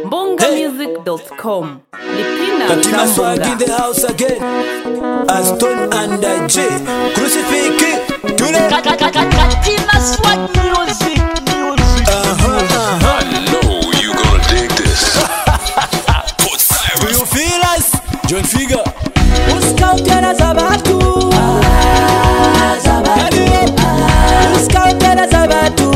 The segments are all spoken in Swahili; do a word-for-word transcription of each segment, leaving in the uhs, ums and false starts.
bonga music dot com. Katina swag in the house again. Aston and J. Crucifix. Tune. Katina swag music. Uh-huh, uh-huh. I know you gonna dig this. Do you feel us? John Figure. Uskautera zabatu. Uskautera zabatu.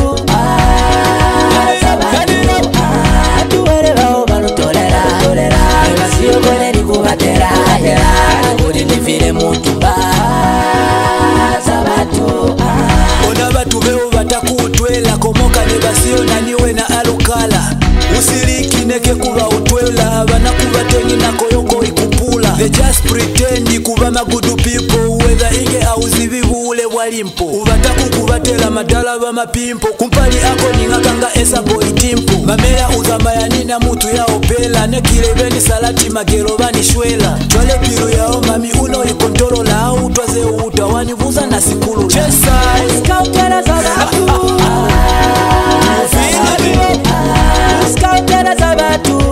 Ona batu beo batakutwela komoka ne basio naniwe na alukala usiriki neke kuba utwela bana kuba tengi na koyoko ikupula. They just pretend kuba magudu people whether inge auzibibule walimpo ubataku kubatela madala ba mapimpo kumpali ako ningakanga esa boy timpo mamela uzamba ya nina mutu ya opela nekilebeni salati magero bani shwela twale piru yao mami uno ikontoro la au twaze utawani buza na sikulu chesa Uskautera zabatu. Uskautera zabatu.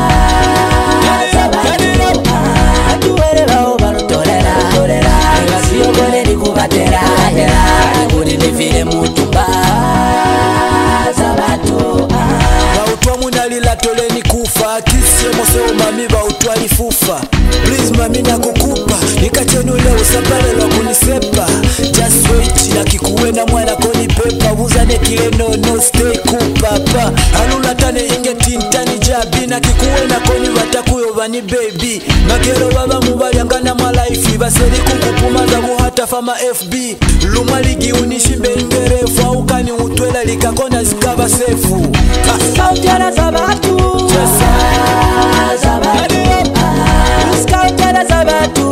Toleni kufa kisio moseo mami ba utwali fufa. Please mami na kukupa nikachenule usapale lwa kunisepa. Just wait na kikuwe na mwana koni pepa uzane kile no no stay kupapa. Alula tane inge tintani jabi na kikuwe na koni watakuyo bani baby. Makero baba mubali angana malaifi baseri kukupuma za kuhata fama F B. Luma ligi unishimbe ingerefu au kani utwela likakona zikaba sefu. Uskautera zabatu. Uskautera zabatu.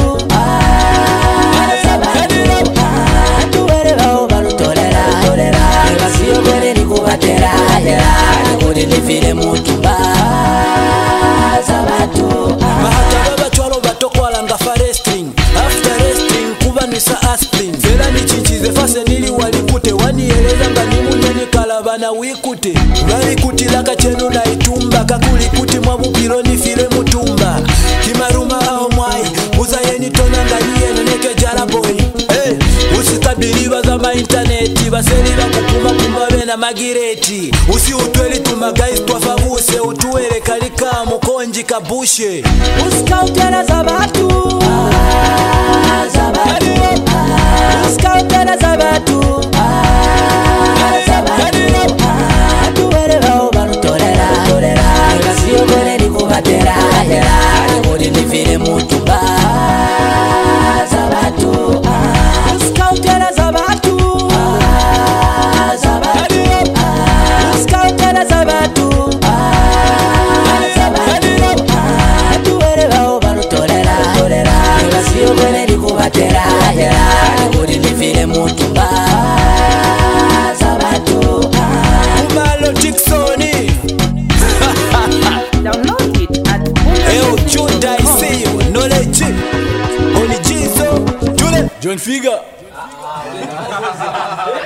Mahata baba chwalo batokwala nga farestring. After resting kuba nisa aspirin. Fela ni chinchize fase nili walikute. Wanieleza nga ni munyeni kalabana wikute. Wali laka chenu na itumba. Kakuli kuti mwabupilo ni file mutumba. Kimaruma ao mwai muza yeni tona nga niye neneke jala boy. Hey, usikabiliwa za ma interneti. Baseli bakupuma kumbabe na magireti. Usi utweli tumagais twafavuse. Utuwele kalika mukonji kabushe. Uskautera zabatu. Uskautera zabatu. Uskautera zabatu. Uskautera zabatu. Umalo Dixoni. Download it at Eo Chunda isiyo knowledge. Only Jesus. Tule John Figure.